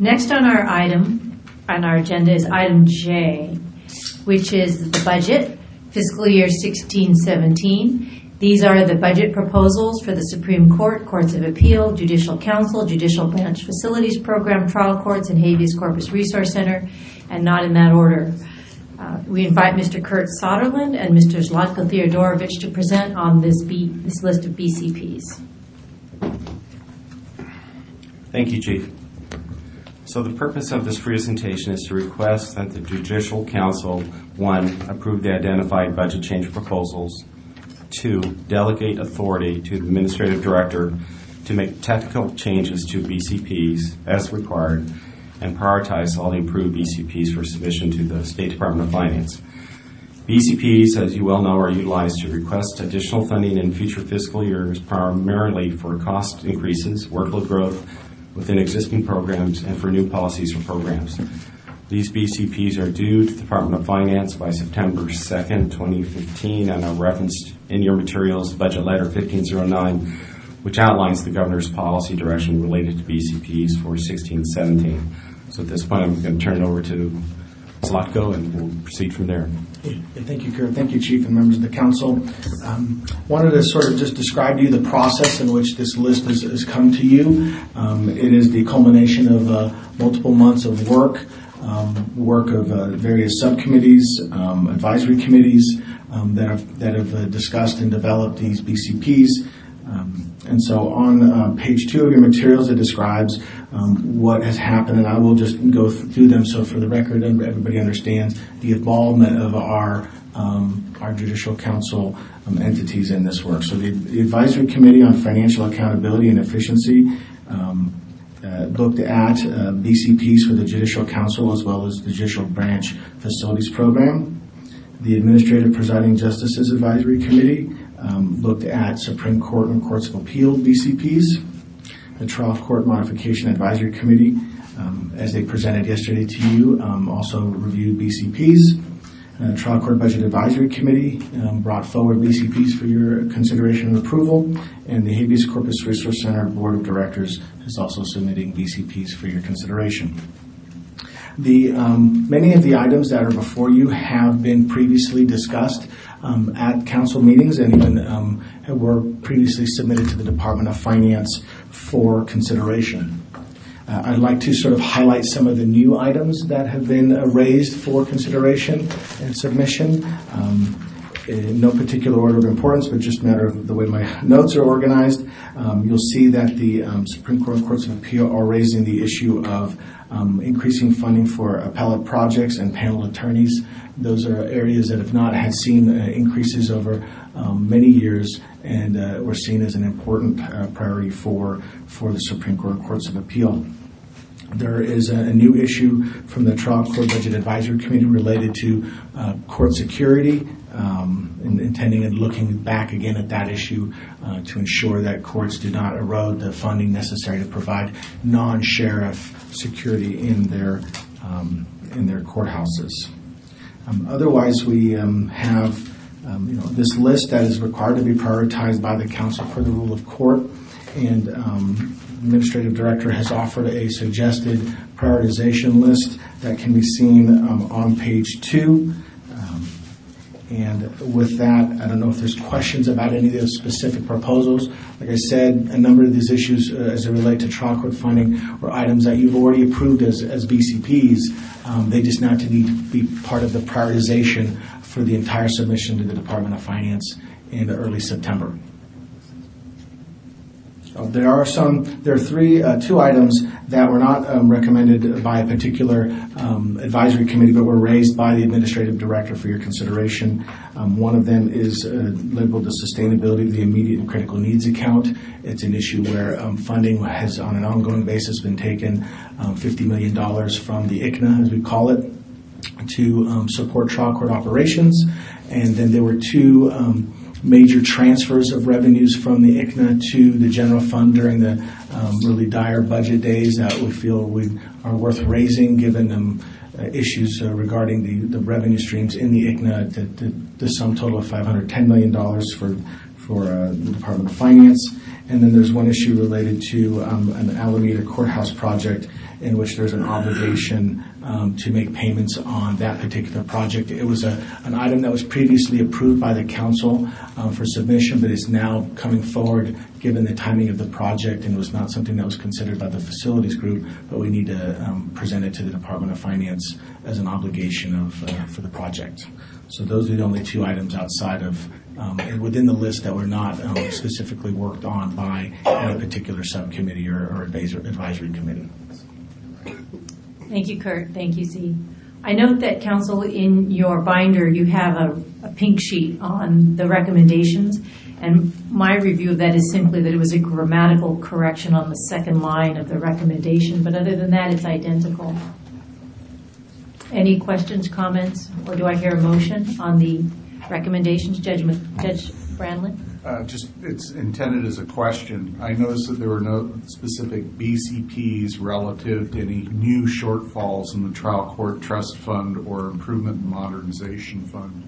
Next on our agenda is item J, which is the budget, fiscal year 16-17. These are the budget proposals for the Supreme Court, Courts of Appeal, Judicial Council, Judicial Branch Facilities Program, Trial Courts, and Habeas Corpus Resource Center, and not in that order. We invite Mr. Kurt Soderlund and Mr. Zlatko Theodorovich to present on this list of BCPs. Thank you, Chief. So the purpose of this presentation is to request that the Judicial Council, 1, approve the identified budget change proposals, 2, delegate authority to the Administrative Director to make technical changes to BCPs as required, and prioritize all the approved BCPs for submission to the State Department of Finance. BCPs, as you well know, are utilized to request additional funding in future fiscal years, primarily for cost increases, workload growth within existing programs, and for new policies or programs. These BCPs are due to the Department of Finance by September 2nd, 2015, and are referenced in your materials, Budget Letter 1509, which outlines the Governor's policy direction related to BCPs for 16-17. So at this point, I'm going to turn it over to Zlatko, and we'll proceed from there. Thank you, Kurt. Thank you, Chief and members of the Council. Wanted to sort of just describe to you the process in which this list has come to you. It is the culmination of multiple months of work of various subcommittees, advisory committees that have discussed and developed these BCPs. And so on page 2 of your materials, it describes what has happened, and I will just go through them so for the record everybody understands the involvement of our Judicial Council entities in this work. So the Advisory Committee on Financial Accountability and Efficiency looked at BCPs for the Judicial Council as well as the Judicial Branch Facilities Program. The Administrative Presiding Justices Advisory Committee looked at Supreme Court and Courts of Appeal BCPs. The Trial Court Modification Advisory Committee, as they presented yesterday to you, also reviewed BCPs. Trial Court Budget Advisory Committee brought forward BCPs for your consideration and approval, and the Habeas Corpus Resource Center Board of Directors is also submitting BCPs for your consideration. Many of the items that are before you have been previously discussed at council meetings and even were previously submitted to the Department of Finance for consideration. I'd like to sort of highlight some of the new items that have been raised for consideration and submission. In no particular order of importance, but just a matter of the way my notes are organized. You'll see that the Supreme Court and Courts of Appeal are raising the issue of increasing funding for appellate projects and panel attorneys. Those are areas that have not had seen increases over many years, and were seen as an important priority for the Supreme Court and Courts of Appeal. There is a new issue from the Trial Court Budget Advisory Committee related to court security, and intending and looking back again at that issue to ensure that courts do not erode the funding necessary to provide non-sheriff security in their courthouses. Otherwise, we have this list that is required to be prioritized by the Council for the Rule of Court, and Administrative Director has offered a suggested prioritization list that can be seen on page 2. And with that, I don't know if there's questions about any of those specific proposals. Like I said, a number of these issues as they relate to trial court funding are items that you've already approved as BCPs. They just now need to be part of the prioritization for the entire submission to the Department of Finance in early September. There are two items that were not recommended by a particular advisory committee, but were raised by the Administrative Director for your consideration. One of them is labeled the sustainability of the immediate and critical needs account. It's an issue where funding has, on an ongoing basis, been taken $50 million from the ICNA, as we call it, to support trial court operations. And then there were two major transfers of revenues from the ICNA to the general fund during the really dire budget days that we feel are worth raising, given issues regarding the revenue streams in the ICNA, the sum total of $510 million for the Department of Finance. And then there's one issue related to an Alameda courthouse project in which there's an obligation to make payments on that particular project. It was an item that was previously approved by the council for submission, but is now coming forward given the timing of the project, and was not something that was considered by the facilities group, but we need to present it to the Department of Finance as an obligation for the project. So those are the only two items outside of and within the list that were not specifically worked on by any particular subcommittee or advisory committee. Thank you, Kurt. Thank you, Z. I note that, Council, in your binder you have a pink sheet on the recommendations, and my review of that is simply that it was a grammatical correction on the second line of the recommendation, but other than that, it's identical. Any questions, comments, or do I hear a motion on the recommendations? Judge Brandlin? It's intended as a question. I noticed that there were no specific BCPs relative to any new shortfalls in the trial court trust fund or improvement and modernization fund.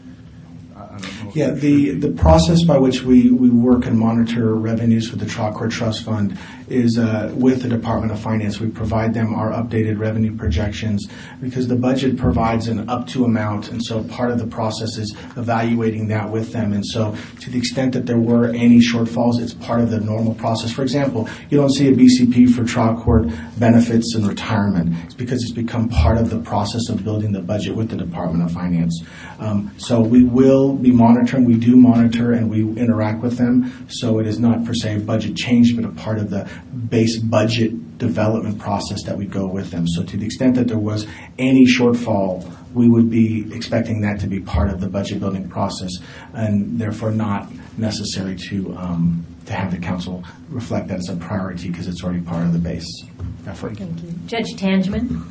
I don't know. Yeah, the process by which we work and monitor revenues for the trial court trust fund is with the Department of Finance. We provide them our updated revenue projections because the budget provides an up to amount, and so part of the process is evaluating that with them. And so to the extent that there were any shortfalls, it's part of the normal process. For example, you don't see a BCP for trial court benefits and retirement. It's because it's become part of the process of building the budget with the Department of Finance. So we will be monitoring. We do monitor and we interact with them. So it is not per se a budget change, but a part of the base budget development process that we go with them. So to the extent that there was any shortfall, we would be expecting that to be part of the budget building process, and therefore not necessary to have the council reflect that as a priority because it's already part of the base effort. Thank you. Judge Tangeman?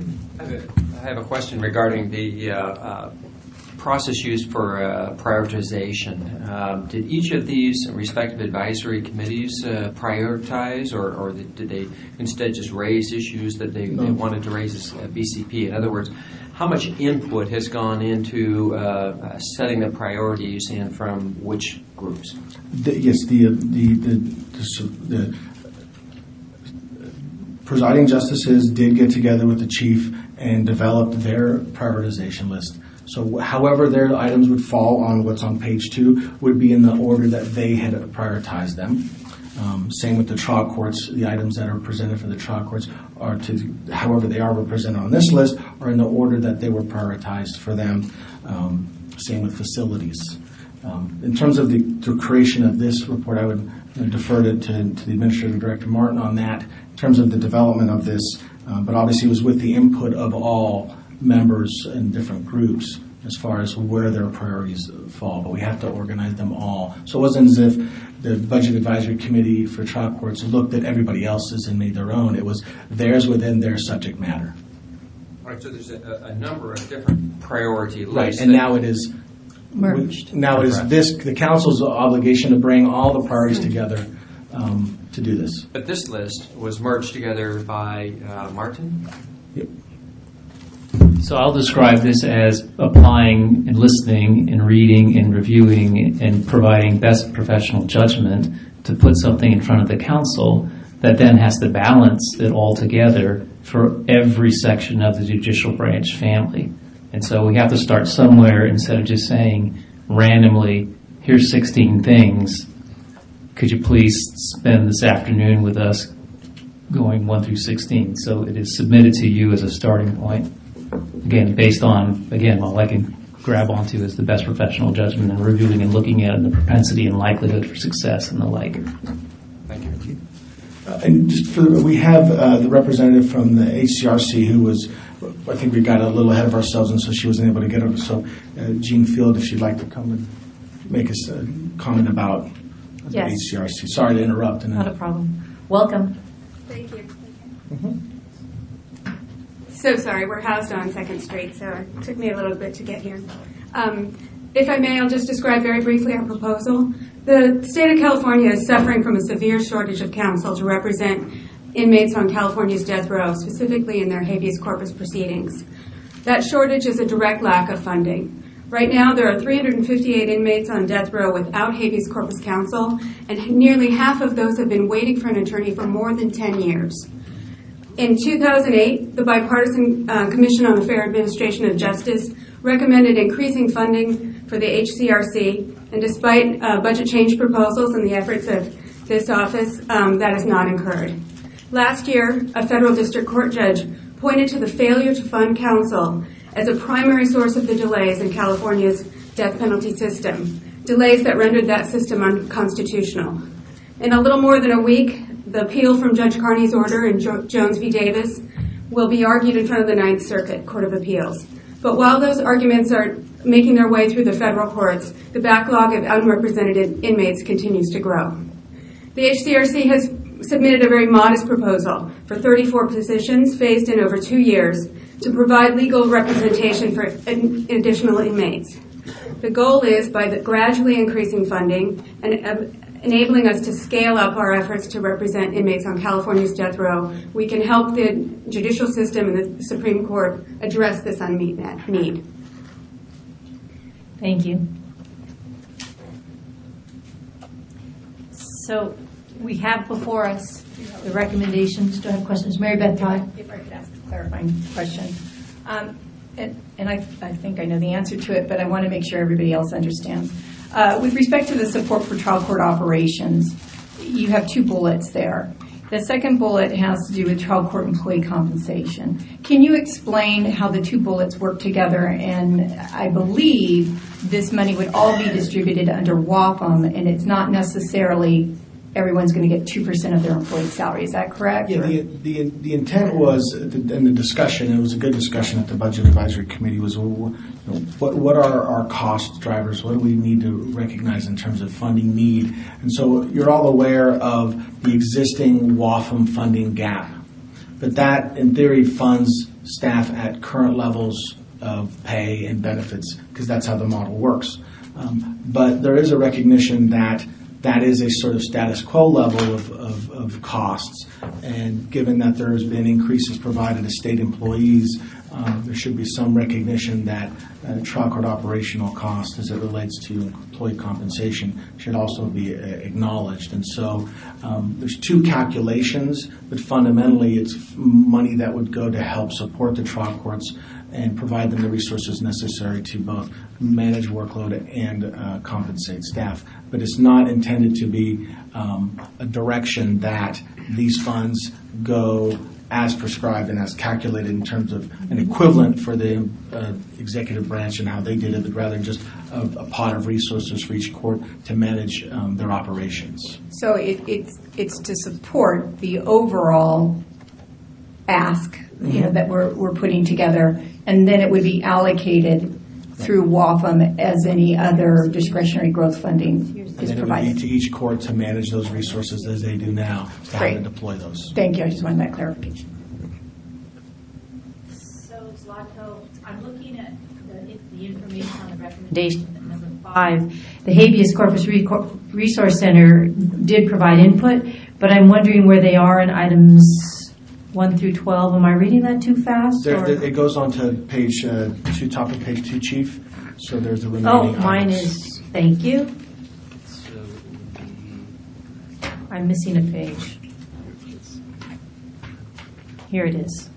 I have a question regarding the process used for prioritization. Did each of these respective advisory committees prioritize, or did they instead just raise issues that they wanted to raise as a BCP? In other words, how much input has gone into setting the priorities and from which groups? Yes, the presiding justices did get together with the chief and developed their prioritization list. So however their items would fall on what's on page 2 would be in the order that they had prioritized them. Same with the trial courts. The items that are presented for the trial courts are however they are represented on this list are in the order that they were prioritized for them. Same with facilities. In terms of the creation of this report, I would defer to the Administrative Director Martin on that in terms of the development of this, but obviously it was with the input of all members in different groups as far as where their priorities fall, but we have to organize them all. So it wasn't as if the Budget Advisory Committee for trial courts looked at everybody else's and made their own. It was theirs within their subject matter. Right, so there's a number of different priority lists. Right, and now it is merged. Now it is the council's obligation to bring all the priorities together to do this. But this list was merged together by Martin? Yep. So I'll describe this as applying and listening and reading and reviewing and providing best professional judgment to put something in front of the council that then has to balance it all together for every section of the judicial branch family. And so we have to start somewhere instead of just saying randomly, here's 16 things. Could you please spend this afternoon with us going 1 through 16? So it is submitted to you as a starting point. Again, based on, all I can grab onto is the best professional judgment and reviewing and looking at the propensity and likelihood for success and the like. Thank you. And just we have the representative from the HCRC who was, I think we got a little ahead of ourselves, and so she wasn't able to get over. So Jean Field, if she'd like to come and make us a comment about the HCRC. Sorry to interrupt. Not a problem. Welcome. Thank you. Mm-hmm. So sorry, we're housed on 2nd Street, so it took me a little bit to get here. If I may, I'll just describe very briefly our proposal. The state of California is suffering from a severe shortage of counsel to represent inmates on California's death row, specifically in their habeas corpus proceedings. That shortage is a direct lack of funding. Right now, there are 358 inmates on death row without habeas corpus counsel, and nearly half of those have been waiting for an attorney for more than 10 years. In 2008, the Bipartisan Commission on the Fair Administration of Justice recommended increasing funding for the HCRC, and despite budget change proposals and the efforts of this office, that has not occurred. Last year, a federal district court judge pointed to the failure to fund counsel as a primary source of the delays in California's death penalty system, delays that rendered that system unconstitutional. In a little more than a week, the appeal from Judge Carney's order in Jones v. Davis will be argued in front of the Ninth Circuit Court of Appeals. But while those arguments are making their way through the federal courts, the backlog of unrepresented inmates continues to grow. The HCRC has submitted a very modest proposal for 34 positions phased in over 2 years to provide legal representation for additional inmates. The goal is, by gradually increasing funding and enabling us to scale up our efforts to represent inmates on California's death row, we can help the judicial system and the Supreme Court address this unmet need. Thank you. So we have before us the recommendations. Do I have questions? Mary Beth Todd. If I could ask a clarifying question. And I think I know the answer to it, but I want to make sure everybody else understands. With respect to the support for trial court operations, you have 2 bullets there. The second bullet has to do with trial court employee compensation. Can you explain how the 2 bullets work together? And I believe this money would all be distributed under WAPM, and it's not necessarily everyone's going to get 2% of their employee's salary. Is that correct? Yeah, the intent was, in the discussion, it was a good discussion at the Budget Advisory Committee, was what are our cost drivers? What do we need to recognize in terms of funding need? And so you're all aware of the existing WAFM funding gap. But that, in theory, funds staff at current levels of pay and benefits, because that's how the model works. But there is a recognition that is a sort of status quo level of costs. And given that there has been increases provided to state employees, there should be some recognition that trial court operational costs as it relates to employee compensation should also be acknowledged. And so there's 2 calculations, but fundamentally it's money that would go to help support the trial courts and provide them the resources necessary to both manage workload and compensate staff. But it's not intended to be a direction that these funds go as prescribed and as calculated in terms of an equivalent for the executive branch and how they did it, but rather just a pot of resources for each court to manage their operations. So it's to support the overall ask that we're putting together, and then it would be allocated through WAFM as any other discretionary growth funding is and provided. It would be to each court to manage those resources as they do now, to how to deploy those. Thank you. I just wanted that clarification. So, Zlato, I'm looking at the information on the recommendation at number 5. The Habeas Corpus Resource Center did provide input, but I'm wondering where they are in items 1 through 12. Am I reading that too fast? It goes on to page 2, top of page 2, Chief. So there's the remaining mine items. is, thank you. I'm missing a page. Here it is.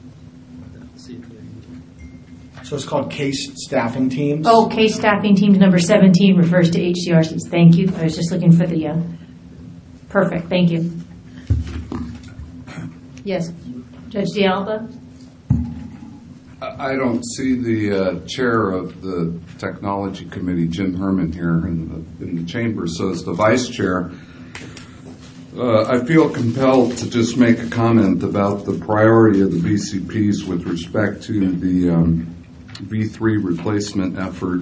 So it's called case staffing teams. Oh, case staffing teams number 17 refers to HCRCs. Thank you. I was just looking for the perfect. Thank you. Yes, Judge D'Alba. I don't see the chair of the technology committee, Jim Herman, here in the chamber. So as the vice chair, I feel compelled to just make a comment about the priority of the BCPs with respect to the V3 replacement effort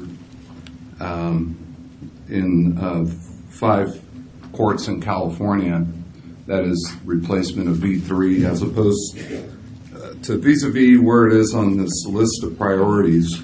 in 5 courts in California. That is replacement of V3 as opposed to vis-a-vis where it is on this list of priorities.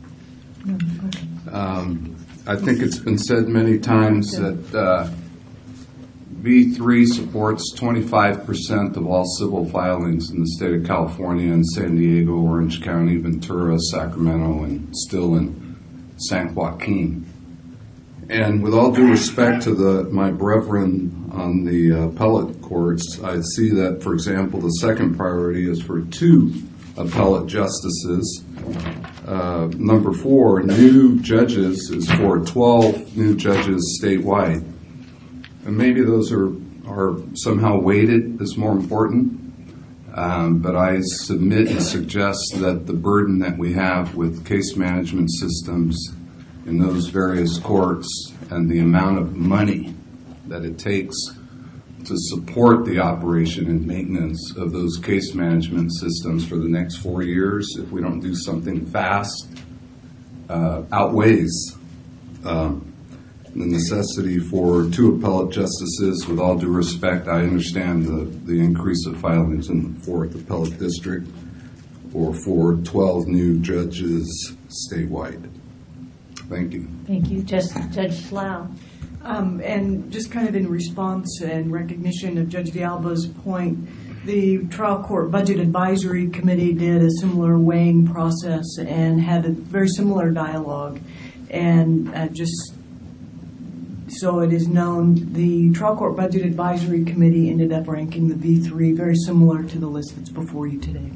I think it's been said many times that V3 supports 25% of all civil filings in the state of California and San Diego, Orange County, Ventura, Sacramento, and still in San Joaquin. And with all due respect to my brethren on the appellate courts, I see that, for example, the second priority is for 2 appellate justices. Number 4, new judges, is for 12 new judges statewide. And maybe those are somehow weighted as more important. But I submit and suggest that the burden that we have with case management systems in those various courts and the amount of money that it takes to support the operation and maintenance of those case management systems for the next 4 years, if we don't do something fast, outweighs the necessity for 2 appellate justices. With all due respect, I understand the increase of filings in the 4th Appellate District, or for 12 new judges statewide. Thank you. Thank you. Judge Slough. And just kind of in response and recognition of Judge D'Alba's point, the Trial Court Budget Advisory Committee did a similar weighing process and had a very similar dialogue. And just so it is known, the Trial Court Budget Advisory Committee ended up ranking the V3 very similar to the list that's before you today.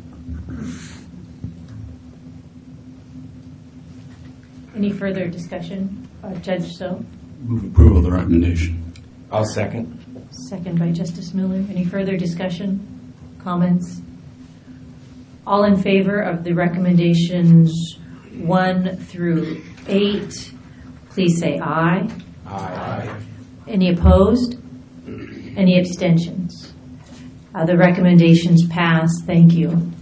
Any further discussion? Judge So? Move approval of the recommendation. I'll second. Second by Justice Miller. Any further discussion? Comments? All in favor of the recommendations 1 through 8, please say aye. Aye. Any opposed? Any abstentions? The recommendations pass. Thank you.